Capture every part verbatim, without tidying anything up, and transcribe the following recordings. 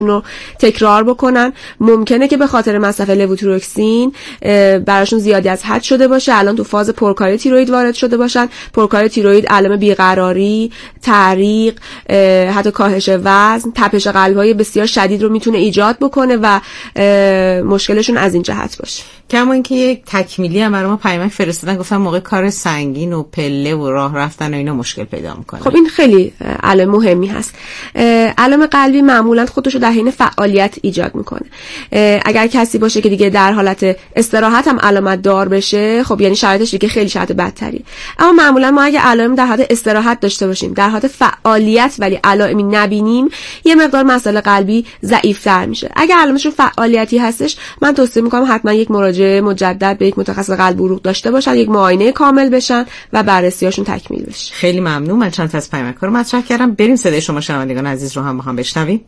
رو تکرار بکنن. ممکنه که به خاطر مصرف لووتیروکسین براشون زیادی از حد شده باشه، الان تو فاز پرکاری تیروئید وارد شده باشن. پرکاری تیروئید علائم بیقراری، تعریق، حتی کاهش وزن، تپش قلب‌های بسیار شدید رو میتونه ایجاد بکنه و مشکلشون از این جهت باشه. کما اینکه یک تکمیلی هم برای ما پیامک فرستادن، گفتن موقع کار سنگین و پله و راه رفتن و اینا مشکل پیدا میکنه. خب این خیلی علائم مهمی هست. علائم قلبی معمولا خودشو در حین فعالیت ایجاد میکنه. اگر کسی باشه که دیگه در حالت استراحت هم علامت دار بشه، خب یعنی شرایطش دیگه خیلی شرایط بدتری. اما معمولا ما اگه علائم در حالت استراحت داشته باشیم، در حالت فعالیت ولی علائمی نبینیم، یه مقدار مسئله قلبی ضعیف‌تر میشه. اگه علائمش فعالیتی هستش، من توصیه میکنم حتما یک مراجعه مجدد به یک متخصص قلب و عروق داشته باشن، یک معاینه کامل بشن و بررسی‌هاشون تکمیل بشه. خیلی ممنون. من چند تا از پیامک‌ها رو مطرح کردم. بریم صدای شما شنوندگان عزیز رو هم با هم بشنویم.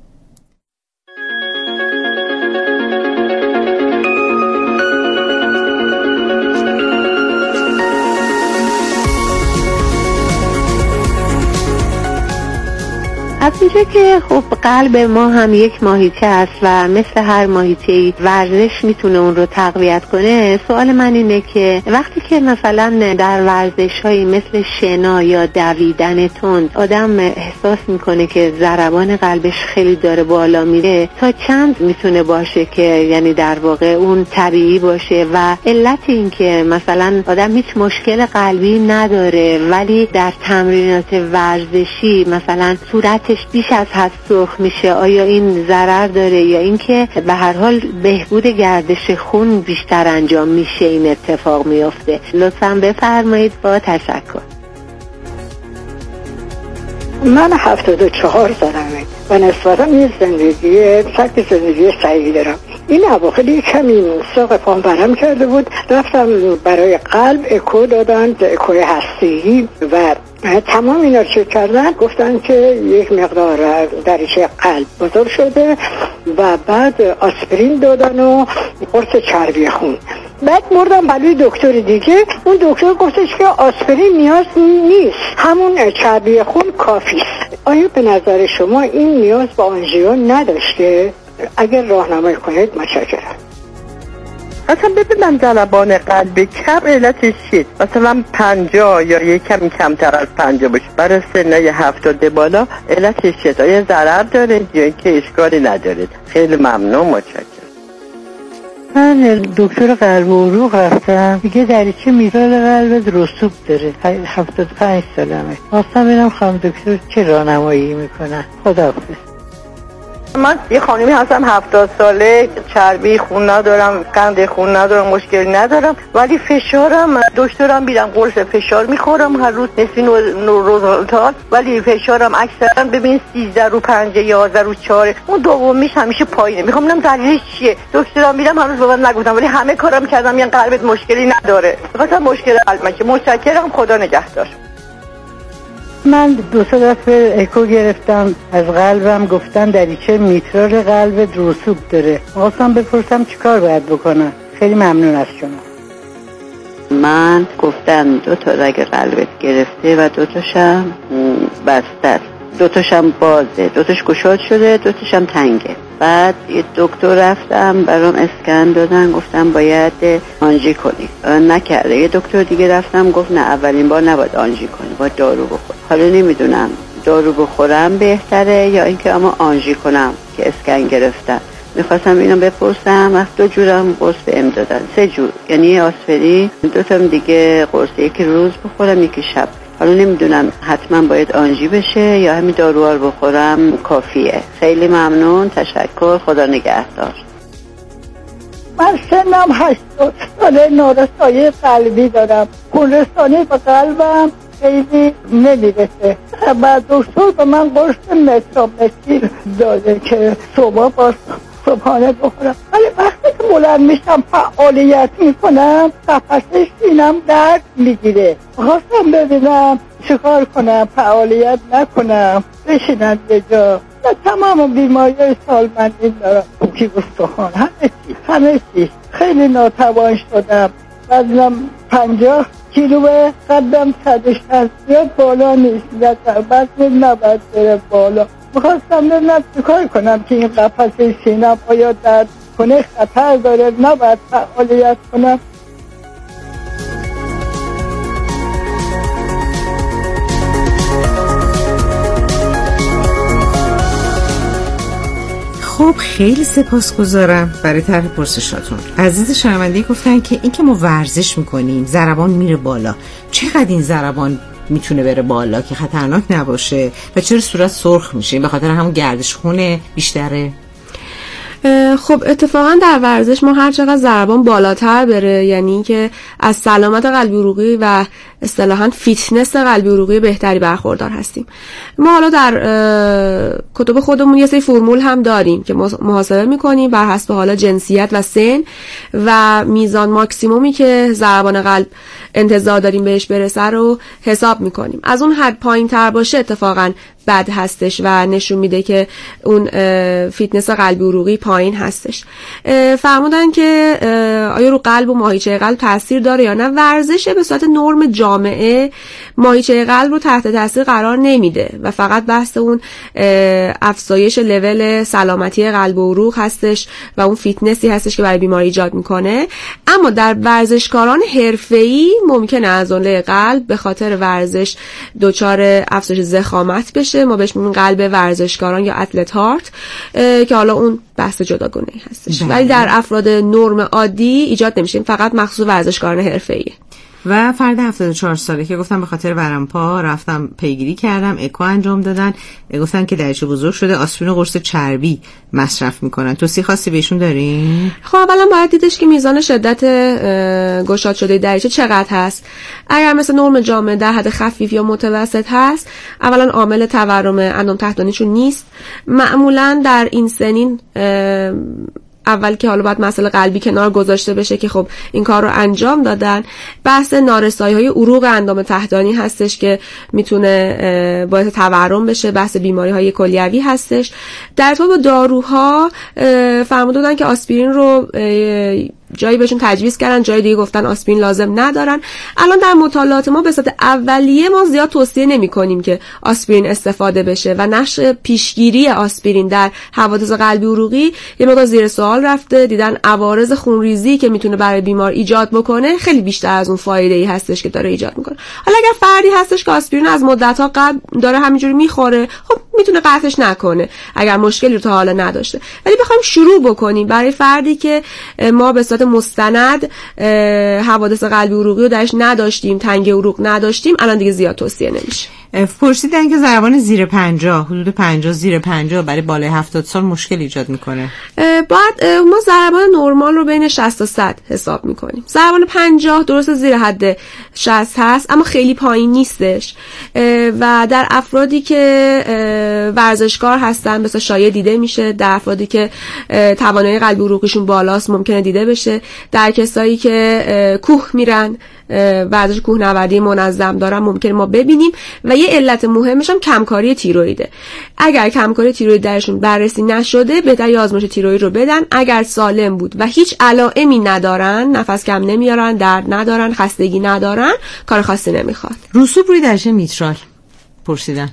از اینجا که خب قلب ما هم یک ماهیچه است و مثل هر ماهیچه‌ای ورزش میتونه اون رو تقویت کنه، سوال من اینه که وقتی که مثلا در ورزش‌هایی مثل شنا یا دویدن تند آدم احساس میکنه که ضربان قلبش خیلی داره بالا میره، تا چند میتونه باشه که یعنی در واقع اون طبیعی باشه و علت این که مثلا آدم هیچ مشکل قلبی نداره ولی در تمرینات ورزشی مثلا صورت بیش از حد سرخ میشه، آیا این ضرر داره یا اینکه به هر حال بهبود گردش خون بیشتر انجام میشه این اتفاق میفته؟ لطفاً بفرمایید. با تشکر. من هفتاد و چهار سالمه و نسبتاً یه زندگی سبک زندگی سعی دارم. این اواخر کمی ساق پام برم کرده بود، رفتم برای قلب اکو دادن، اکوی هسته‌ای و تمام اینا رو چک کردن، گفتن که یک مقدار دریچه قلب بزرگ شده و بعد آسپرین دادن و قرص چربی خون. بعد مردم برای دکتر دیگه، اون دکتر گفتش که آسپرین نیاز نیست، همون چربی خون کافی است. آیا به نظر شما این نیاز به آنژیو نداشته؟ اگر راهنمایی کنید متشکرم. اصلا ببینم ضربان قلب کم علتش چیست؟ مثلا پنجاه یا یک کمی کمتر از پنجاه باشه، برای سنای هفتاد بالا علتش چیست؟ آیا ضرر داره یا که اشکالی نداره؟ خیلی ممنون، متشکرم. من دکتر قلب و عروق رفتم، دیگه دریچه میرال قلب رسوب داره، هفتاد و پنج سالمه. خواستم ببینم خانم دکتر چه راهنمایی میکنن. خداحافظ. من یه خانمی هستم هفتاد ساله، چربی خون ندارم، قند خون ندارم، مشکلی ندارم، ولی فشارم دکترم بیدم قرص فشار میخورم هر روز نسبین روزالتال، ولی فشارم اکثرا ببین سیزده رو پنجه یازده رو چاره، اون دومیش همیشه پایینه. میخوام ببینم دلیلش چیه. دکترم بیدم هنوز به من نگفتم ولی همه کارم کردم یعنی قلبت مشکلی نداره. فقط مشکل قلب من. متشکرم، خدا نگهدار. من دو سه دفعه اکو گرفتم از قلبم، گفتن دریچه میترال قلب رسوب داره. خواستم بپرسم چیکار باید بکنم. خیلی ممنون از شما. من گفتن دو تا رگ قلبت گرفته و دو تاشم بسته است، دو تاشم بازه، دو تاش گشاد شده، دو تاشم تنگه. بعد یه دکتر رفتم برام اسکن دادن، گفتم باید آنژی کنی، نکرده. یه دکتر دیگه رفتم گفت نه اولین بار نباید آنژی کنی، باید دارو بخور. حالا نمیدونم دارو بخورم بهتره یا اینکه اما آنژی کنم که اسکن گرفتم. میخواستم اینو بپرسم. از دو جورم قرص بهم دادن، سه جور، یعنی آسپرین، دو تا دیگه قرص، یکی روز بخورم یکی شب. حالا نمیدونم حتما باید آنژی بشه یا همین داروها رو بخورم کافیه. خیلی ممنون، تشکر، خدا نگهدار. من سنم هشتاد ساله، نارسایی قلبی دارم، خونرسانی به قلبم خیلی نمیرسه. بعد دکتر به من قرص مترامتیل داده که صبح باز صبحانه بخورم، ولی وقتی که بلند میشم فعالیت میکنم قفسه سینم درد میگیره. خواستم ببینم چیکار کنم، فعالیت نکنم، بشینم یه جا. و تمام بیماری سالمندی دارم، پوکی استخوان، همه چی همه چی. خیلی ناتوان شدم. وزنم پنجاه کیلوه، قدم صد و شصت بالا نیست، وزن نباید بره بالا. میخواستم ببینم چیکار کنم که این قفسه سینه‌ام آیا درد کنه، خطر داره، نباید فعالیت کنم. خب خیلی سپاسگزارم برای طرح پرسشاتون. عزیز شنونده گفتن که این که ما ورزش میکنیم ضربان میره بالا، چقدر این ضربان میتونه بره بالا که خطرناک نباشه و چرا صورت سرخ میشه؟ به خاطر همون گردش خون بیشتره؟ خب اتفاقا در ورزش ما هر چقدر ضربان بالاتر بره، یعنی که از سلامت قلبی عروقی و اصطلاحاً فیتنس قلبی عروقی بهتری برخوردار هستیم. ما حالا در کتب خودمون یه سری فرمول هم داریم که محاسبه میکنیم بر حسب حالا جنسیت و سن و میزان ماکسیمومی که ضربان قلب انتظار داریم بهش برسه رو حساب میکنیم. از اون حد پایین تر باشه اتفاقاً بد هستش و نشون میده که اون فیتنس قلبی عروقی پایین هستش. فرمودن که آیا رو قلب و ماهیچه قلب تاثیر داره یا نه. ورزش به صورت نرم جامعه ماهیچه قلب رو تحت تاثیر قرار نمیده و فقط بحث اون افزایش لول سلامتی قلب و عروق هستش و اون فیتنسی هستش که برای بیماری ایجاد میکنه. اما در ورزشکاران حرفه‌ای ممکنه عضله قلب به خاطر ورزش دچار افزایش ضخامت بشه. ما بهش میگیم قلب ورزشکاران یا اتلت هارت که حالا اون بحث جداگانه‌ای هستش، ولی در افراد نرم عادی ایجاد نمیشه، فقط مخصوص ورزشکاران حرفه‌ایه. و فرد هفتاد و چهار ساله که گفتم به خاطر ورم پا رفتم پیگیری کردم، اکو انجام دادن، گفتن که دریچه بزرگ شده، آسپرین و قرص چربی مصرف میکنن. توصیه خاصی بهشون دارین؟ خب اولا باید دیدش که میزان شدت گشاد شده دریچه چقدر هست. اگر مثل نرم جامعه در حد خفیف یا متوسط هست، اولا عامل تورم اندام تحتانیشون نیست. معمولا در این سنین اول که حالا باید مسئله قلبی کنار گذاشته بشه که خب این کار رو انجام دادن. بحث نارسایی های عروق اندام تحتانی هستش که میتونه باعث تورم بشه. بحث بیماری های کلیوی هستش. در ارتباط با داروها فرموده بودن که آسپرین رو جایی بهشون تجویز کردن، جای دیگه گفتن آسپرین لازم ندارن. الان در مطالعات ما به صورت اولیه ما زیاد توصیه نمی کنیم که آسپرین استفاده بشه و نقش پیشگیری آسپرین در حوادث قلبی عروقی یه مقدار زیر سوال رفته. دیدن عوارض خونریزی که میتونه برای بیمار ایجاد بکنه خیلی بیشتر از اون فایده ای هستش که داره ایجاد میکنه. حالا اگر فردی هستش که آسپرین از مدت‌ها قبل داره همینجوری میخوره، خب میتونه قطعش نکنه اگر مشکلی رو تا حالا نداشته. ولی بخوایم شروع بکنیم برای فردی که ما به صورت مستند حوادث قلبی عروقی رو درش نداشتیم، تنگی عروق نداشتیم، الان دیگه زیاد توصیه نمیشه. پرسیدن که ضربان زیر پنجاه، حدود پنجاه زیر پنجاه برای بالای هفتاد سال مشکل ایجاد میکنه. باید ما ضربان نرمال رو بین شصت تا صد حساب میکنیم. ضربان پنجاه درست زیر حد شصت هست اما خیلی پایین نیستش و در افرادی که ورزشکار هستن مثلا شایع دیده میشه. در افرادی که توانایی قلبی عروقیشون بالاست ممکنه دیده بشه. در کسایی که کوه میرن، ورزش کوهنوردی منظم دارن، ممکنه ما ببینیم. و یه علت مهمش هم کمکاری تیروئیده. اگر کمکاری تیروئید درشون بررسی نشده بهتر یه آزمایش تیروئید رو بدن. اگر سالم بود و هیچ علائمی ندارن، نفس کم نمیارن، درد ندارن، خستگی ندارن، کار خاصی نمیخواد. رسوب روی دریچه میترال پرسیدن.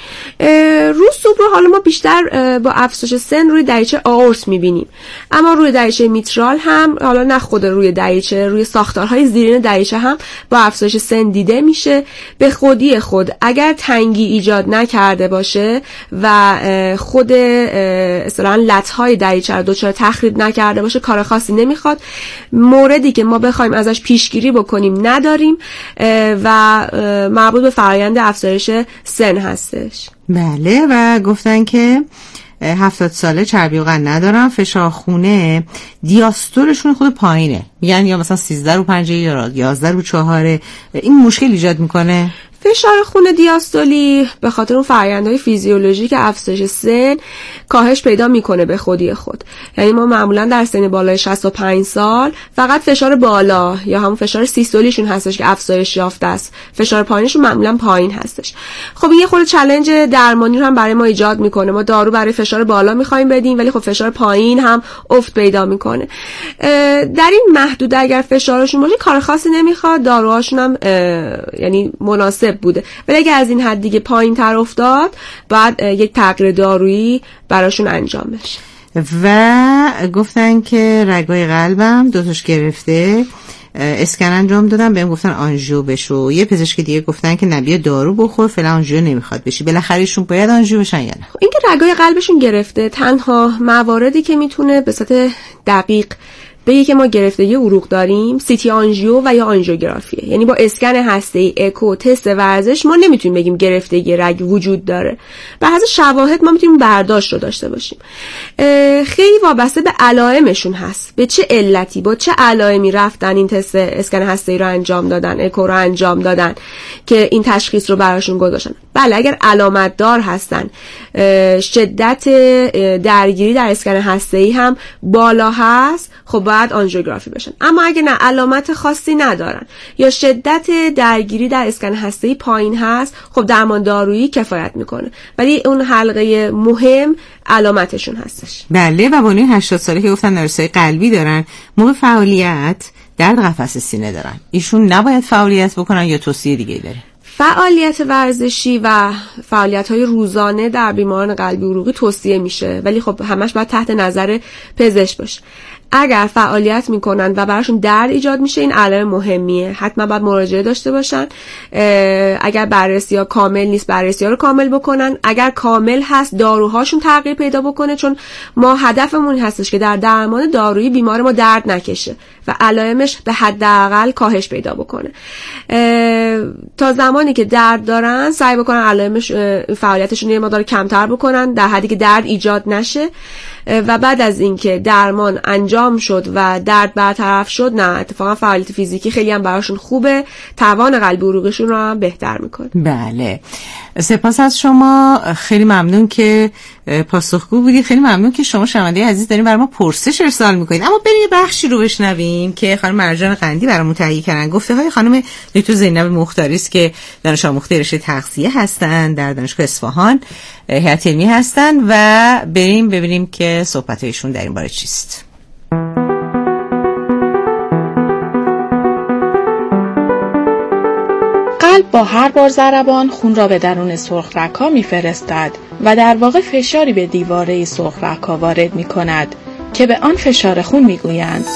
رسوب رو حالا ما بیشتر با افزایش سن روی دریچه آئورت میبینیم، اما روی دریچه میترال هم، حالا نه خود روی دریچه، روی ساختارهای زیرین دریچه هم با افزایش سن دیده میشه. به خودی خود اگر تنگی ایجاد نکرده باشه و خود اصطلاحاً لثهای دریچه رو دچار تخریب نکرده باشه کار خاصی نمیخواد. موردی که ما بخوایم ازش پیشگیری بکنیم نداریم و مربوط به فرآیند افزایش سن هستش. بله. و گفتن که هفتاد ساله، چربی و قند ندارن، فشار خونه، دیاستولشون خود پایینه، میگن یا مثلا سیزده رو پنجه یا یازده رو چهاره. این مشکل ایجاد میکنه؟ فشار خون دیاستولی به خاطر اون فرآیندهای فیزیولوژیک افزایش سن کاهش پیدا میکنه به خودی خود. یعنی ما معمولا در سن بالای شصت و پنج سال فقط فشار بالا یا همون فشار سیستولیشون هستش که افزایش یافته است، فشار پایینشون معمولا پایین هستش. خب این یه خورده چالش درمانی رو هم برای ما ایجاد میکنه. ما دارو برای فشار بالا میخوایم بدیم ولی خب فشار پایین هم افت پیدا میکنه. در این محدوده اگر فشارشون باشه کار خاصی نمیخواد، داروهاشون هم یعنی مناسب مناسب بوده. ولی اگه از این حد دیگه پایین تر افتاد بعد یک تغییر دارویی براشون انجام بشه. و گفتن که رگای قلبم دوتاش گرفته، اسکن انجام دادم، بهم گفتن آنژیو بشو. یه پزشک دیگه گفتن که نبیه دارو بخور، فعلا آنژیو نمیخواد بشی. بالاخره ایشون باید آنژیو بشن یا نه؟ اینکه رگای قلبشون گرفته تنها مواردی که میتونه به صورت دقیق بگه که ما گرفتگی عروق داریم سی تی آنژیو و یا آنژیوگرافیه. یعنی با اسکن هسته‌ای، اکو، تست ورزش ما نمیتونیم بگیم گرفتگی رگ وجود داره. به حسب شواهد ما میتونیم برداشت رو داشته باشیم. خیلی وابسته به علائمشون هست، به چه علتی با چه علائمی رفتن این تست اسکن هسته‌ای رو انجام دادن، اکو رو انجام دادن که این تشخیص رو براشون گذاشتن. بله اگر علامت دار هستن، شدت درگیری در اسکن هسته‌ای هم بالا هست، خب باید آنژیوگرافی بشن. اما اگه نه علامت خاصی ندارن یا شدت درگیری در اسکن هسته‌ای پایین هست، خب درمان دارویی کفایت میکنه. ولی اون حلقه مهم علامتشون هستش. بله. و بانوی هشتاد ساله که گفتن نرسای قلبی دارن، موقع فعالیت درد قفس سینه دارن، ایشون نباید فعالیت بکنن یا توصیه دیگه داره؟ فعالیت ورزشی و فعالیت‌های روزانه در بیماران قلبی عروقی توصیه میشه، ولی خب همش باید تحت نظر پزشک باشه. اگر فعالیت میکنن و براشون درد ایجاد میشه این علائم مهمیه، حتما باید مراجعه داشته باشن. اگر بررسی ها کامل نیست بررسی ها رو کامل بکنن، اگر کامل هست داروهاشون تغییر پیدا بکنه، چون ما هدفمون هستش که در درمان دارویی بیمار ما درد نکشه و علائمش به حداقل کاهش پیدا بکنه. تا زمانی که درد دارن سعی بکنن علائمش فعالیتشون یه مقدار کمتر بکنن در حدی که درد ایجاد نشه و بعد از اینکه درمان انجام شد و درد برطرف شد، نه اتفاقا فعالیت فیزیکی خیلی هم براشون خوبه، توان قلبی عروقیشون رو هم بهتر میکنه. بله. سپاس از شما، خیلی ممنون که پاسخگو بودی، خیلی ممنون که شما شنونده عزیز دارین برای ما پرسش ارسال میکنید. اما بریم یه بخشی رو بشنویم که خانم مرجان قندی برامون تهیه کردن. گفته های خانم دکتر زینب مختاری است که دانش آموخته رشته تغذیه هستن در دانشگاه اصفهان، هیئت علمی هستن و بریم ببینیم که صحبت ایشون در این باره چیست. قلب با هر بار ضربان خون را به درون سرخ رگ‌ها می‌فرستد و در واقع فشاری به دیواره سرخ رگ‌ها وارد می‌کند که به آن فشار خون می‌گویند.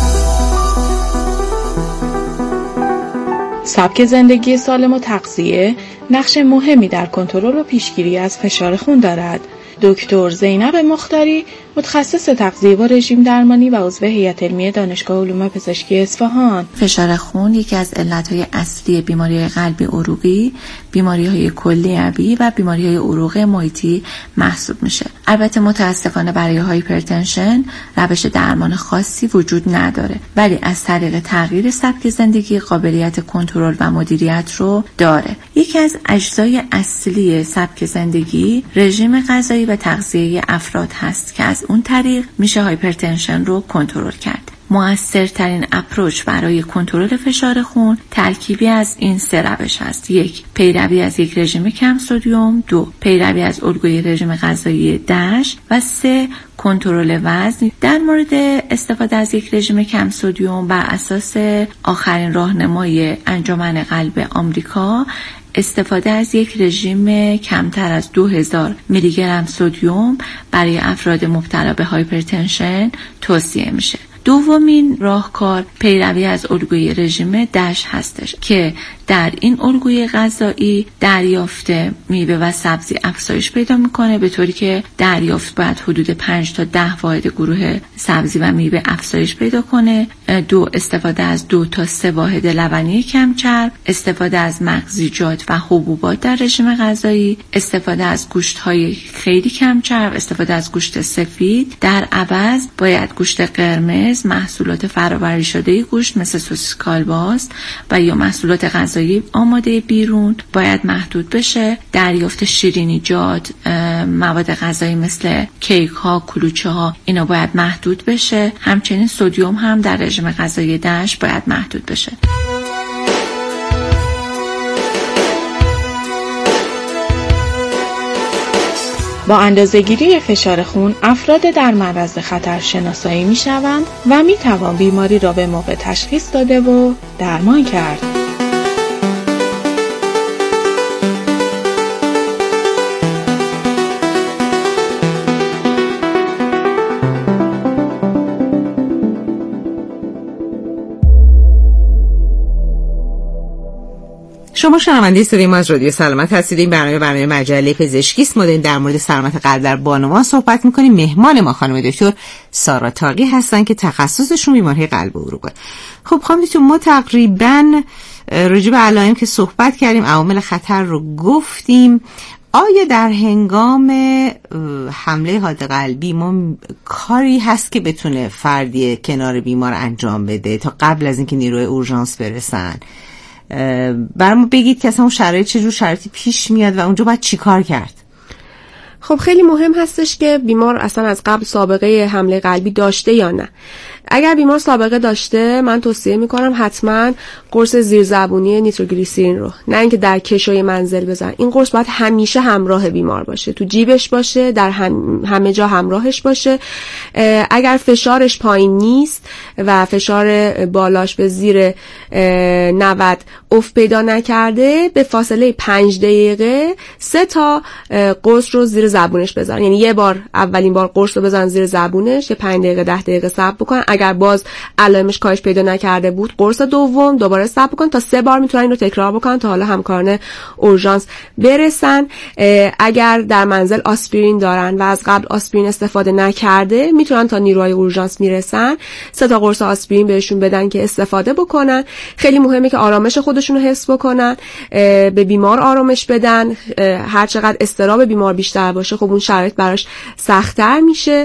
سبک زندگی سالم و تغذیه نقش مهمی در کنترل و پیشگیری از فشار خون دارد. دکتر زینب مختاری متخصص تغذیه و رژیم درمانی و عضو هیئت علمی دانشگاه علوم پزشکی اصفهان. فشار خون یکی از علتهای اصلی بیماری قلبی عروقی، بیماری‌های کلیوی و بیماری‌های عروق محیطی محسوب میشه. البته متاسفانه برای هایپرتنشن روش درمان خاصی وجود نداره، ولی از طریق تغییر سبک زندگی قابلیت کنترل و مدیریت رو داره. یکی از اجزای اصلی سبک زندگی رژیم غذایی و تغذیه افراد هست که از اون طریق میشه هایپرتنشن رو کنترل کرد. مؤثرترین اپروچ برای کنترل فشار خون ترکیبی از این سه روش است. یک، پیروی از یک رژیم کم سدیم. دو، پیروی از الگوی رژیم غذایی داش. و سه، کنترل وزن. در مورد استفاده از یک رژیم کم سدیم بر اساس آخرین راهنمای انجمن قلب آمریکا، استفاده از یک رژیم کمتر از دو هزار میلی گرم سدیم برای افراد مبتلا به هایپرتنشن توصیه میشه. دومین راهکار پیروی از الگوی رژیم داش هستش که در این الگوی غذایی دریافت میوه و سبزی افزایش پیدا میکنه، به طوری که دریافت باید حدود پنج تا ده واحد گروه سبزی و میوه افزایش پیدا کنه. دو، استفاده از دو تا سه واحد لبنی کم چرب، استفاده از مغزیجات و حبوبات در رژیم غذایی، استفاده از گوشت های خیلی کم چرب، استفاده از گوشت سفید. در عوض باید گوشت قرمز، محصولات فرآوری شده گوشت مثل سوسیس کالباس و یا محصولات غذایی آماده بیرون باید محدود بشه. دریافت شیرینیجات، مواد غذایی مثل کیک ها، کلوچه ها، اینا باید محدود بشه. همچنین سدیم هم در رژیم غذایی داش باید محدود بشه. با اندازه‌گیری فشار خون افراد در معرض خطر شناسایی می‌شوند و می‌توان بیماری را به موقع تشخیص داده و درمان کرد. شما شنونده صدای ما از رادیو سلامت هستید. این برنامه برنامه مجله پزشکی است. ما در مورد سلامت قلب در بانوان صحبت می‌کنیم. مهمان ما خانم دکتر سارا تاقی هستن که تخصصشون بیماری قلب و عروقه. خب خانم دکتر، ما تقریباً راجع به علائم که صحبت کردیم، عوامل خطر رو گفتیم. آیا در هنگام حمله حاد قلبی ما کاری هست که بتونه فردی کنار بیمار انجام بده تا قبل از اینکه نیروی اورژانس برسن؟ برامون بگید که اصلا اون شرایط چجور شرایطی پیش میاد و اونجا باید چی کار کرد؟ خب خیلی مهم هستش که بیمار اصلا از قبل سابقه حمله قلبی داشته یا نه. اگر بیمار سابقه داشته، من توصیه میکنم حتما قرص زیرزبونی نیتروگلیسرین رو، نه اینکه در کشوی منزل بزن. این قرص باید همیشه همراه بیمار باشه، تو جیبش باشه، در هم، همه جا همراهش باشه. اگر فشارش پایین نیست و فشار بالاش به زیر نود افت پیدا نکرده، به فاصله پنج دقیقه سه تا قرص رو زیر زبونش بذارن. یعنی یه بار اولین بار قرص رو بزنن زیر زبونش، یه پنج دقیقه ده دقیقه صبر بکنن. اگر باز علائمش کاهش پیدا نکرده بود، قرص دوم دوباره صبر بکنن تا سه بار میتونن اینو تکرار بکنن تا حالا همکاران اورژانس برسن. اگر در منزل آسپرین دارن و از قبل آسپرین استفاده نکرده، میتونن تا نیروهای اورژانس میرسن سه تا قرص آسپرین بهشون بدن که استفاده بکنن. خیلی مهمه که آرامش خودشون رو حفظ بکنن، به بیمار آرامش بدن. هر چقدر اضطراب بیمار بیشتر باشه، خب اون شرایط براش سخت‌تر میشه.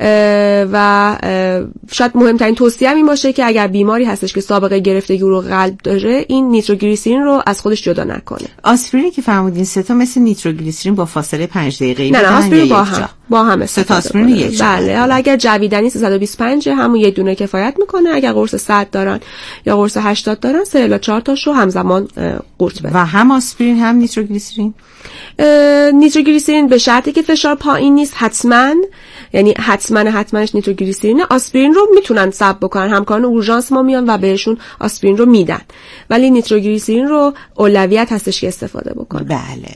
و شاید مهمترین توصیه این باشه که اگر بیماری هستش که سابقه گرفتگی عروق قلب داره، این نیتروگلیسرین رو از خودش جدا نکنه. آسپرینی که فرمودین سه تا مثل نیتروگلیسرین با فاصله پنج دقیقه‌ای؟ نه نه، آسپرین با هم با هم سه تا آسپرین یک جا. بله، حالا اگر جویدنی سیصد و بیست و پنج همون یه دونه کفایت میکنه. اگر قرص صد دارن یا قرص هشتاد دارن، سه الی چهار تاشو همزمان قورت بدن. و هم آسپرین هم نیتروگلیسرین؟ نیتروگلیسرین به شرطی که فشار پایین نیست حتما، یعنی حتما حتماش نیتروگلیسرین. آسپرین رو میتونن صبر بکنن، همکاران اورژانس ما میان و بهشون آسپرین رو میدن، ولی نیتروگلیسرین رو اولویت هستش که استفاده بکنن. بله.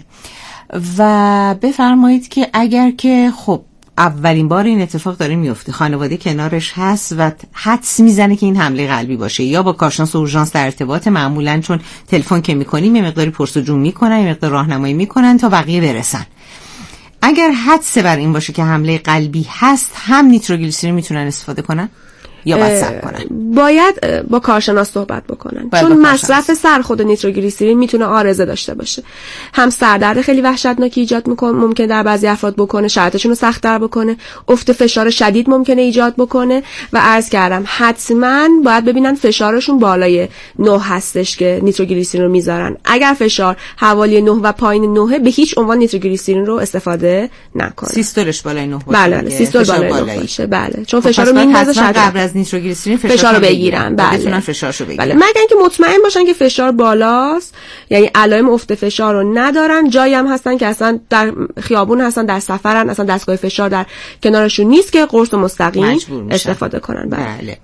و بفرمایید که اگر که خب اولین بار این اتفاق داره میفته، خانواده کنارش هست و حدس میزنه که این حمله قلبی باشه، یا با کارشناس اورژانس در ارتباط، معمولا چون تلفن که میکنیم یه مقداری پرسجو میکنن، یه مقدار راهنمایی میکنن تا بقیه برسن. اگر حدس بر این باشه که حمله قلبی هست، هم نیتروگلیسرین میتونن استفاده کنن یا باید صبر کنن؟ باید با کارشناس صحبت بکنن، چون مصرف سرخود نیتروگلیسرین میتونه عارضه داشته باشه. هم سردرد خیلی وحشتناکی ایجاد میکنه، ممکنه در بعضی افراد بکنه، شرایطشون رو سخت‌تر بکنه، افت فشار شدید ممکنه ایجاد بکنه. و عرض کردم حتما باید ببینن فشارشون بالای نه هستش که نیتروگلیسرین رو میذارن. اگر فشار حوالی نه و پایین نه، به هیچ عنوان نیتروگلیسرین رو استفاده نکنه. سیستولش بالای نه باشه. بله، سیستول بالای نه باشه. بله، چون فشار رو میندازه شدید نیتروگلیسرین فشار رو بگیرن. بله، بتونن فشارشو بگیرن. بله، مگر اینکه مطمئن باشن که فشار بالاست، یعنی علائم افت فشار رو ندارن، جایی هم هستن که اصلا در خیابون هستن، در سفرن، اصلا دستگاه فشار در کنارشون نیست که قرص مستقیم استفاده کنن. بله. بله.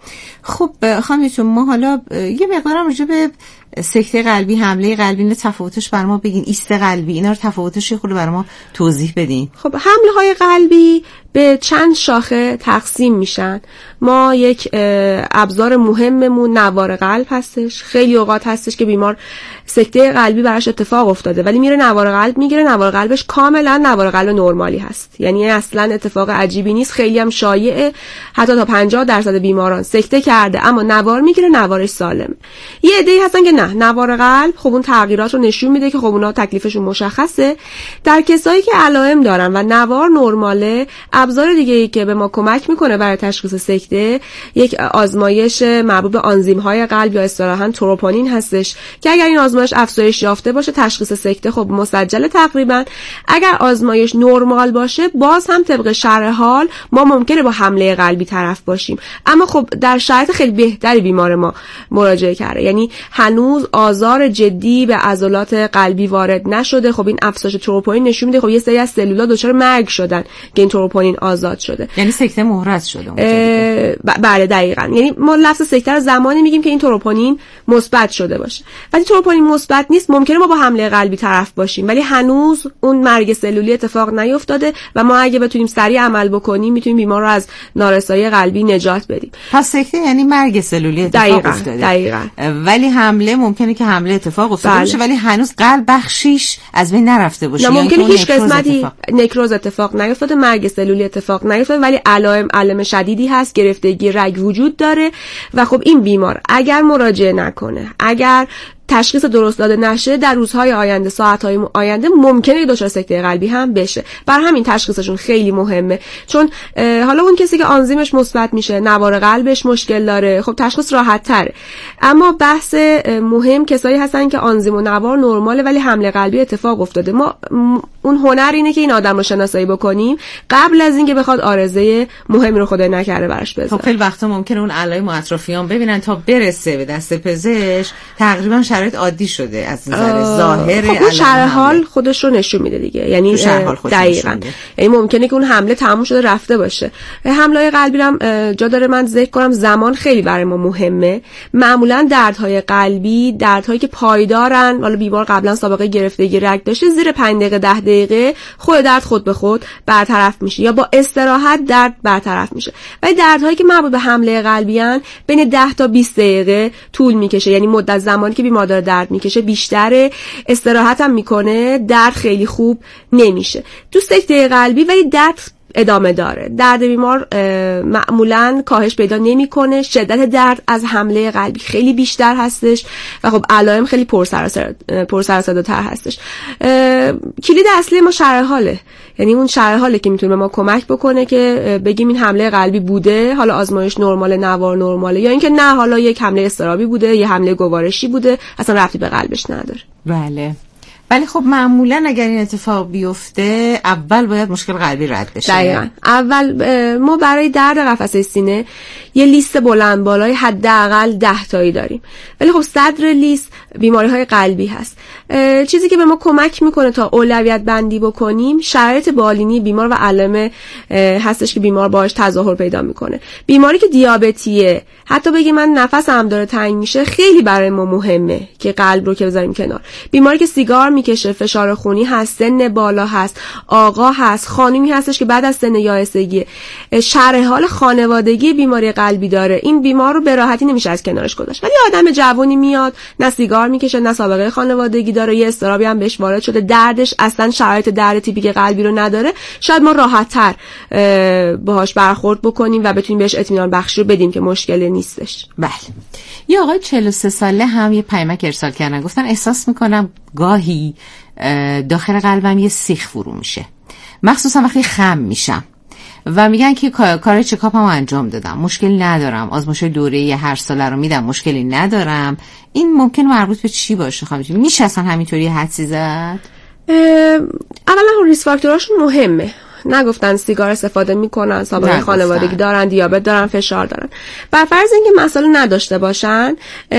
خب خانم دکتر، ما حالا یه مقدارم راجع به سکته قلبی، حمله قلبی، نه تفاوتش برای ما بگین. ایست قلبی، اینا رو تفاوتش یه خورده برای ما توضیح بدین. خب حمله های قلبی به چند شاخه تقسیم میشن. ما یک ابزار مهممون نوار قلب هستش. خیلی اوقات هستش که بیمار سکته قلبی براش اتفاق افتاده ولی میره نوار قلب میگیره، نوار قلبش کاملا نوار قلب نرمالی هست، یعنی اصلا اتفاق عجیبی نیست. خیلی هم شایعه، حتی تا پنجاه درصد بیماران سکته کرده اما نوار میگیره، نوارش سالمه. یه عده‌ای هستن که نه، نوار قلب خب اون تغییرات رو نشون میده که خب اونا تکلیفشون مشخصه. در کسایی که علائم دارن و نوار نرماله، ابزار دیگه ای که به ما کمک میکنه برای تشخیص سکته، یک آزمایش مربوط به آنزیم های قلب یا اصطلاحاً تروپونین هستش که اگر این آزمایش افزایش یافته باشه، تشخیص سکته خب مسجله تقریبا. اگر آزمایش نرمال باشه، باز هم طبق شرح حال ما ممکنه با حمله قلبی طرف باشیم، اما خب در شرایط خیلی بهتری بیمار ما مراجعه کرده، یعنی هنوز آزار جدی به عضلات قلبی وارد نشده. خب این افزایش تروپونین نشون میده خب یه سری از سلولا دچار مرگ شدن که این تروپونین آزاد شده، یعنی سکته محرز شده. بله دقیقاً، یعنی ما لفظ سکته رو زمانی میگیم که این تروپونین مثبت شده باشه. ولی تروپونین مثبت نیست، ممکنه ما با حمله قلبی طرف باشیم ولی هنوز اون مرگ سلولی اتفاق نیفتاده و ما اگه بتونیم سریع عمل بکنیم میتونیم بیمار رو از نارسایی قلبی نجات بدیم. پس سکته یعنی مرگ سلولی اتفاق دقیقاً، افتاده. دقیقاً. ولی حمله ممکنه که حمله اتفاق افتاده باشه ولی هنوز قلب بخشیش از بین نرفته باشه. نه ممکنه هیچ قسمتی نکروز اتفاق نیفتاده، مرگ سلولی اتفاق نیفتاده، ولی علائم علائم شدیدی هست، گرفتگی رگ وجود داره و خب این بیمار اگر مراجعه نکنه، اگر تشخیص درست داده نشه، در روزهای آینده، ساعتهای آینده ممکنه دچار سکته قلبی هم بشه. بر همین تشخیصشون خیلی مهمه، چون حالا اون کسی که آنزیمش مثبت میشه، نوار قلبش مشکل داره، خب تشخیص راحت تره. اما بحث مهم کسایی هستن که آنزیم و نوار نرماله ولی حمله قلبی اتفاق افتاده. ما اون هنر اینه که این آدم رو شناسایی بکنیم قبل از اینکه بخواد عارضه مهمی رو خدای نکرده براش بذاره. خب خیلی وقتا ممکنه اون علائم اطرافیان ببینن تا برسه به دست پزشک تقریبا شرایط عادی شده از نظر ظاهر. خب اون شرح حال خودش رو نشون میده دیگه، یعنی دقیقاً یعنی ممکنه که اون حمله تموم شده رفته باشه. حمله قلبی هم جا داره من ذکر کنم، زمان خیلی برای ما مهمه. معمولا دردهای قلبی دردهایی که پایدارن، حالا بیمار قبلا سابقه گرفتگی رگ داشته، زیر پنج دقیقه ده دقیقه خود درد خود به خود برطرف میشه یا با استراحت درد برطرف میشه. ولی دردهایی که مربوط به حمله قلبی ان بین ده تا بیست دقیقه طول میکشه، یعنی مدت زمانی که بیمار داره درد میکشه بیشتره، استراحت هم میکنه، درد خیلی خوب نمیشه. تو سکته قلبی ولی درد ادامه داره، درد بیمار معمولاً کاهش پیدا نمیکنه، شدت درد از حمله قلبی خیلی بیشتر هستش و خب علائم خیلی پرسر و صداتر هستش. کلید اصلی ما شرح حاله، یعنی اون شرح حاله که میتونه به ما کمک بکنه که بگیم این حمله قلبی بوده، حالا آزمایش نرمال، نوار نرماله، یا اینکه نه حالا یک حمله اضطرابی بوده، یه حمله گوارشی بوده، اصلا ربطی به قلبش نداره. بله. ولی خب معمولا اگر این اتفاق بیفته اول باید مشکل قلبی رد بشه. دقیقاً. اول ما برای درد قفسه سینه یه لیست بلند بالای حداقل ده تایی داریم، ولی خب صدر لیست بیماری‌های قلبی هست. چیزی که به ما کمک میکنه تا اولویت بندی بکنیم شرایط بالینی بیمار و علائم هستش که بیمار باهاش تظاهر پیدا میکنه. بیماری که دیابتیه، حتی بگی من نفسم داره تنگ میشه، خیلی برای ما مهمه که قلب رو که بذاریم کنار. بیماری که سیگار میکشه، فشار خونی هست، سن بالا هست، آقا هست، خانمی هستش که بعد از سن یائسگی شرح حال خانوادگی بیماری قلبی داره، این بیمار رو به راحتی نمیشه از کنارش گذاشت. ولی آدم جوانی میاد نه سیگار میکشه نه سابقه خانوادگی داره، یه اضطرابی هم بهش وارد شده، دردش اصلا شرایط درد تیپیک قلبی رو نداره، شاید ما راحت‌تر باهاش برخورد بکنیم و بتونیم بهش اطمینان بخشی رو بدیم که مشکلی نیستش. بله. یه آقای چهل و سه ساله هم یه پیامک ارسال کردن، گفتن احساس میکنم گاهی داخل قلبم یه سیخ فرو میشه، مخصوصا وقتی خم میشم، و میگن که کار چکاپ هم انجام دادم، مشکلی ندارم، آزمایش دوره هر ساله رو میدم، مشکلی ندارم. این ممکن مربوط به چی باشه؟ خب میشه اصلا همینطوری حدسی زد؟ اولا ریسک فاکتوراشون مهمه، نگفتن سیگار استفاده میکنن، سابقه خانوادگی دارن، دیابت دارن، فشار دارن. بر فرض اینکه مسئله نداشته باشن،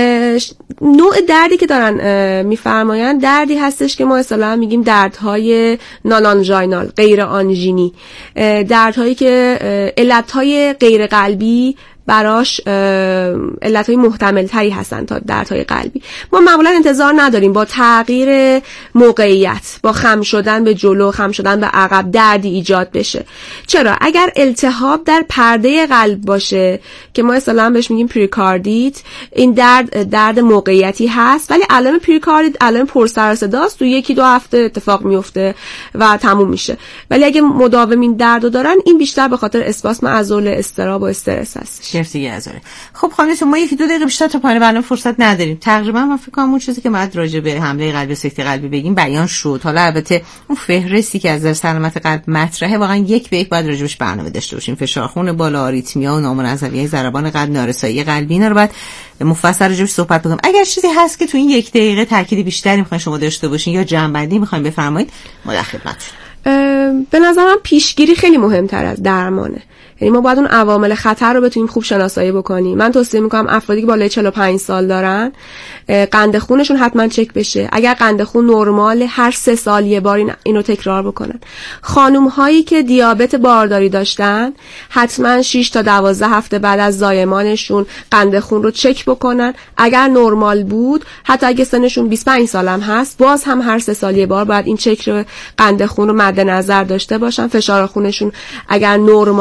نوع دردی که دارن میفرمایند دردی هستش که ما اصطلاحاً میگیم دردهای نان آنژینال، غیر آنژینی، دردهایی که علتهای غیر قلبی براش علتهای محتمل تری هستن تا دردهای قلبی. ما معمولا انتظار نداریم با تغییر موقعیت، با خم شدن به جلو، خم شدن به عقب دردی ایجاد بشه. چرا؟ اگر التهاب در پرده قلب باشه که ما اصطلاحاً بهش میگیم پریکاردیت، این درد درد موقعیتی هست، ولی علائم پریکاردیت علائم پرسر و صداست، تو یکی دو هفته اتفاق میفته و تموم میشه. ولی اگه مداوم این دردو دارن، این بیشتر به خاطر اسپاسم عضله، اضطراب و استرس هست. گرفتگی عضله. خب خانم ما یکی دو دقیقه بیشتر تا پایان برنامه فرصت نداریم. تقریبا من فکر کنم اون چیزی که باید راجع به حمله قلبی و سکته قلبی بگیم بیان شد. حالا البته اون فهرستی که از نظر سلامت قلب مطرحه واقعا یک به یک باید راجعش برنامه داشته باشیم. فشار خون بالا، آریتمیا و نامنظمی‌های ضربان قلب، نارسایی قلبی، اینا رو باید مفصل راجعش صحبت بکنیم. اگر چیزی هست که تو این یک دقیقه تاکید بیشتری می‌خواید شما داشته باشین یا جمع‌بندی می‌خواید بفرمایید، ما در خدمتتونیم. به نظرم پیشگیری خیلی مهم‌تر از درمانه. یعنی ما باید اون عوامل خطر رو بتونیم خوب شناسایی بکنیم. من توصیه میکنم افرادی که بالای چهل و پنج سال دارن قند خونشون حتما چک بشه. اگر قند خون نرمال، هر سه سال یه بار اینو تکرار بکنن. خانم هایی که دیابت بارداری داشتن حتما شش تا دوازده هفته بعد از زایمانشون قند خون رو چک بکنن. اگر نرمال بود، حتی اگه سنشون بیست و پنج سال هم هست، باز هم هر سه سال یه بار باید این چک رو قند خون رو مد نظر داشته باشن. فشار خونشون اگر نرمال هست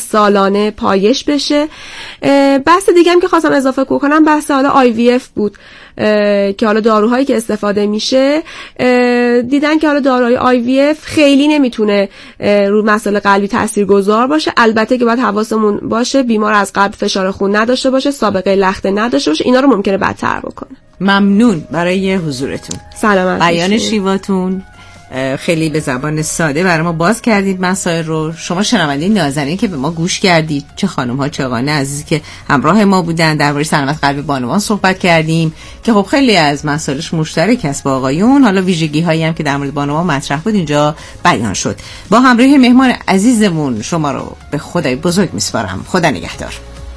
سالانه پایش بشه. بحث دیگه هم که خواستم اضافه کنم بحث حالا آی وی اف بود که حالا داروهایی که استفاده میشه دیدن که حالا داروهای آی وی اف خیلی نمیتونه رو مسائل قلبی تاثیرگذار باشه. البته که باید حواسمون باشه بیمار از قبل فشار خون نداشته باشه، سابقه لخته نداشته باشه، اینا رو ممکنه بدتر بکنه. ممنون برای حضورتون. سلامت بیان شیواتون خیلی به زبان ساده برای ما باز کردید مسائل رو. شما شنونده نازنین که به ما گوش کردید، چه خانم ها چه آقایان عزیزی که همراه ما بودن، درباره سلامت قلب بانوان صحبت کردیم که خب خیلی از مسائلش مشترک است با آقایون. حالا ویژگی هایی هم که در مورد بانوان مطرح بود اینجا بیان شد. با همراهی مهمان عزیزمون شما رو به خدای بزرگ میسپارم. خدا نگهدار.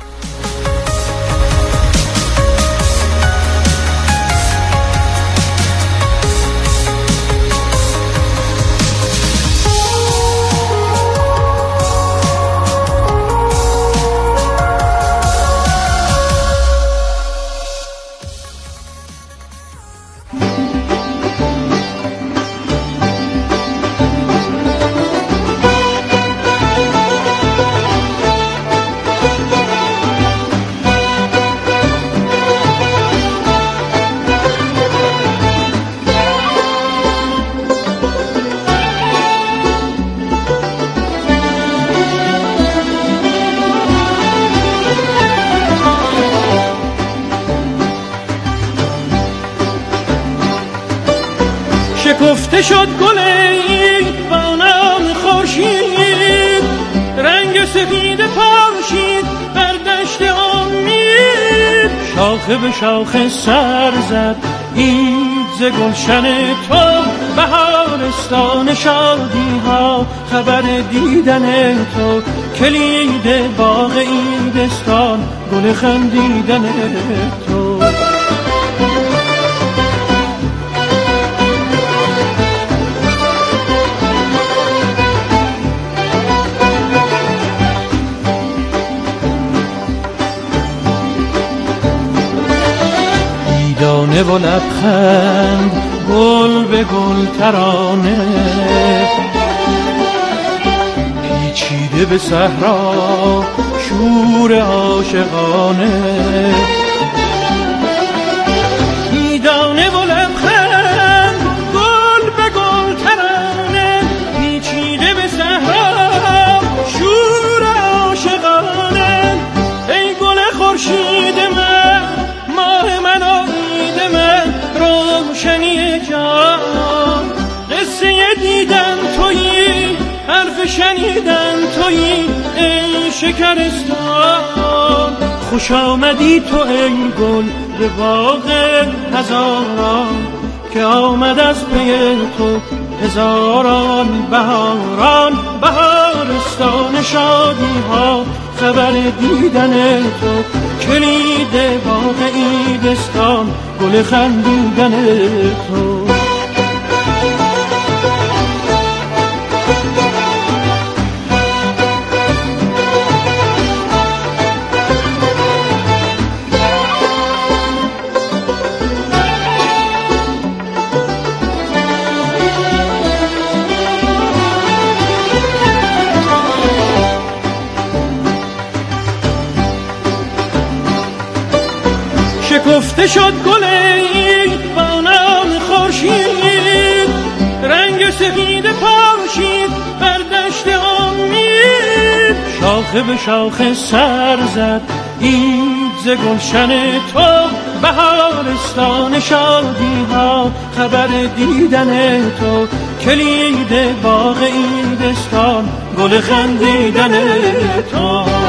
شکفته شد گلی با نام خورشید، رنگ سفید پاشید بر دشت امید. شاخه به شاخه سر زد عید ز گلشن تو، بهارستان شادی ها خبر دیدن تو. کلید باغ عیدستان گل خندیدن تو. دانه و لبخند گل به گل ترانه، پیچیده به صحرا شور عاشقانه. دانه و لبخند گل به گل ترانه، پیچیده به صحرا شور عاشقانه. ای گل خورشید من، ماه من و روشنی جان، قصه دیدن تویی، حرف شنیدن تویی، ای شکرستان. خوش آمدی تو ای گل به باغ هزاران، که آمد از پی تو هزاران بهاران. بهارستان شادی ها خبر دیدن تو، کلید باغ عیدستان گل خندیدن تو. شکفته شد گلی با نام خورشید، رنگ سفید پاشید بر دشت امید. شاخه به شاخه سر زد عید ز گلشن تو، بهارستان شادی ها خبر دیدن تو. کلید باغ عیدستان گل خندیدن تو.